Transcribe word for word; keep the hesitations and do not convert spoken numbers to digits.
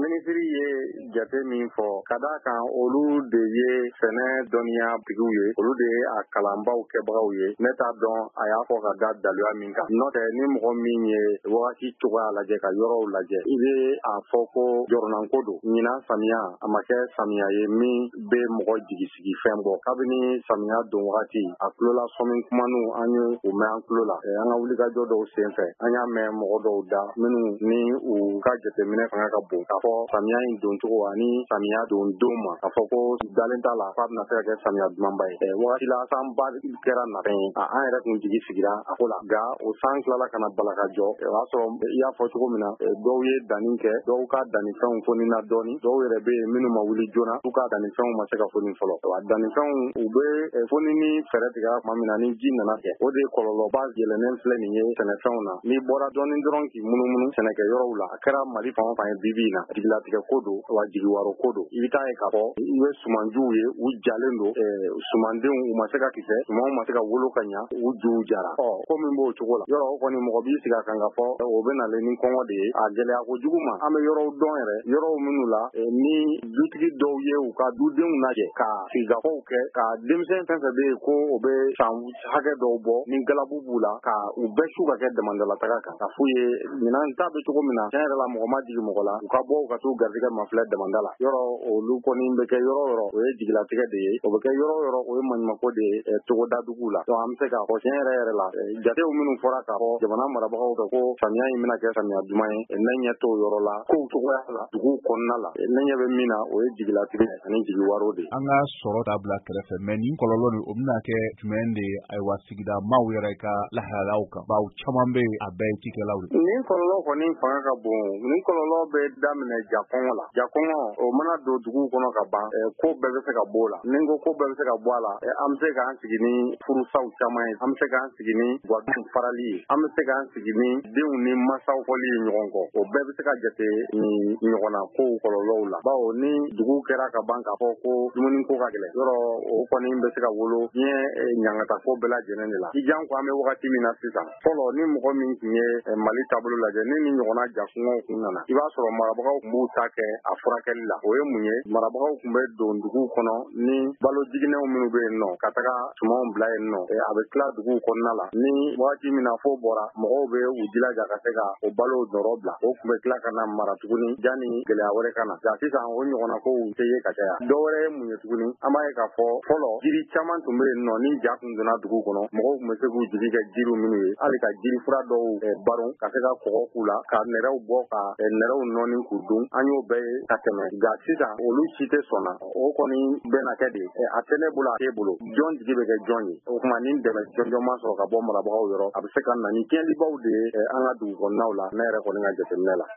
Minisiri ye jate min fɔ ka d'a kan olu de ye sɛnɛ dɔnniya bigiw ye olu de ye a kalanbaw kɛbagaw ye ne t'a dɔn a y'a fɔ ka da daluya min kan n'o tɛ ni mɔgɔ min ye wagati cogoya lajɛ ka yɔrɔw lajɛ i bɛ a fɔ ko jɔrɔnanko don ɲinan samiya a ma kɛ samiya ye min bɛ mɔgɔ jigisigi fɛn bɔ kabini samiya don wagati a tulola sɔmi kumanu an ye u mɛn an tulo la an ka wulikajɔ dɔw sen fɛ an y'a mɛn mɔgɔ dɔw da minnu ni u ka jateminɛ fanga ka bon k'a fɔ samiya in don cogo ani samiya don don ma k'a fɔ ko dalen t'a la k'a bɛna se ka kɛ samiya dumanba ye wagati la sanba kɛra nafɛn ye an yɛrɛ tun jigi sigira a ko la nka o san tilala ka na bala ka jɔ o y'a sɔrɔ i y'a fɔ cogo min na dɔw ye danni kɛ dɔw ka dannifɛnw foni na dɔɔni dɔw yɛrɛ bɛ yen minnu ma wuli joona u ka dannifɛnw ma se ka foni fɔlɔ wa dannifɛnw u bɛ foni ni fɛɛrɛ tigɛra tuma min na ni ji nana kɛ o de ye kɔlɔlɔba yɛlɛnnen filɛ nin ye sɛnɛfɛnw na n'i bɔra dɔɔni dɔrɔn k'i munumunu sɛnɛkɛyɔrɔw la a kɛra Mali fan o fan ye bi bi in na jigilatigɛ ko don wa jigiwaro ko don i bɛ taa ye k'a fɔ i bɛ sumanjuw ye u jalen don sumandenw u ma se ka kisɛ sumanw ma se ka wolo ka ɲa u juw jara ɔ ko min b'o cogo la yɔrɔ o kɔni mɔgɔ b'i sigi a kan ka fɔ o bɛ nalen ni kɔngɔ de ye a gɛlɛya kojugu ma an bɛ yɔrɔw dɔn yɛrɛ yɔrɔw minnu la ni dutigi dɔw ye u ka dudenw lajɛ ka sigikafɔw kɛ ka denmisɛn fɛn fɛn bɛ yen ko o bɛ san hakɛ dɔw bɔ ni galabu b'u la ka u bɛɛ su ka kɛ damadalataga kan ka f'u ye ɲinan ta bɛ cogo min na tiɲɛ yɛrɛ la mɔgɔ ma jigi mɔgɔ la u ka bɔ u ka t'u garijɛgɛ mafilɛ damanda la yɔrɔ olu kɔni bɛ kɛ yɔrɔ yɔrɔ o ye jigilatigɛ de ye o bɛ kɛ yɔrɔ yɔrɔ o ye maɲumako de ye togoda dugu la donc an bɛ se k'a fɔ tiɲɛ yɛrɛ yɛrɛ la jatew minnu fɔra k'a fɔ jamana marabagaw fɛ ko samiya in bɛna kɛ samiya duman ye ne ɲɛ t'o yɔrɔ la kow cogoya la duguw kɔnɔna la ne ɲɛ bɛ min na o ye jigilatigɛ ani jigiwaro de ye an ka sɔrɔ ta bila kɛrɛfɛ mais nin kɔlɔlɔ nin o bɛna kɛ jumɛn de ye ayiwa sigida maaw yɛrɛ ka lahalalaw kan baw caman bɛ a bɛɛ ye cikɛlaw de nin kɔlɔlɔ kɔni fanga ka bon nin kɔlɔlɔ bɛ daminɛ jakɔngɔ la jakɔngɔ o mana don duguw kɔnɔ ka ban ko bɛɛ bɛ se ka bɔ o la ni ko ko bɛɛ bɛ se ka bɔ a la an bɛ se k'an sigi ni furusaw caman ye an bɛ se k'an sigi ni gwaduw farali ye an bɛ se k'an sigi ni denw ni masaw fɔli ye ɲɔgɔn kɔ o bɛɛ bɛ se ka jate ni ɲɔgɔnna kow kɔlɔlɔw la bawo ni dugu kɛra ka ban k'a fɔ ko dumuni ko ka gɛlɛn yɔrɔ o kɔni bɛ se ka wolo diɲɛ ɲangata ko bɛɛ lajɛlen de la i jan ko an bɛ wagati min na sisan fɔlɔ ni mɔgɔ min tun ye Mali taabolo lajɛ ni ni ɲɔgɔnna jakungɔw kun nana i b'a sɔrɔ marabagaw tun b'u ta kɛ a furakɛli la o ye mun ye marabagaw tun bɛ don duguw kɔnɔ ni balo jiginɛw minnu bɛ yen nɔ ka taga sumanw bila yen nɔ a bɛ tila duguw kɔnɔna la ni wagati min na fo bɔra mɔgɔw bɛ u jilaja ka se ka o balo nɔrɔ bila o tun bɛ tila ka na mara tuguni janni gɛlɛya wɛrɛ ka na nka sisan o ɲɔgɔnna kow tɛ ye ka caya dɔ wɛrɛ ye mun ye tuguni an b'a ye k'a fɔ fɔlɔ jiri caman tun bɛ yen nɔ ni ja tun donna dugu kɔnɔ mɔgɔw tun bɛ se k'u jigi kɛ jiriw minnu ye hali ka jiri fura dɔw baron ka se ka kɔgɔ k'u la ka nɛrɛw bɔ ka nɛrɛw nɔɔni k'u dun an y'o bɛɛ ye ka tɛmɛ nka sisan olu si tɛ sɔnna o kɔni bɛna kɛ de a tɛ ne bolo a t'e bolo jɔn jigi bɛ kɛ jɔn ye o tuma ni dɛmɛ jɔnjɔn ma sɔrɔ ka bɔ marabagaw yɔrɔ a bɛ se ka na ni tiɲɛlibaw de ye an ka dugu kɔnɔnaw la ne yɛrɛ kɔni ka jateminɛ la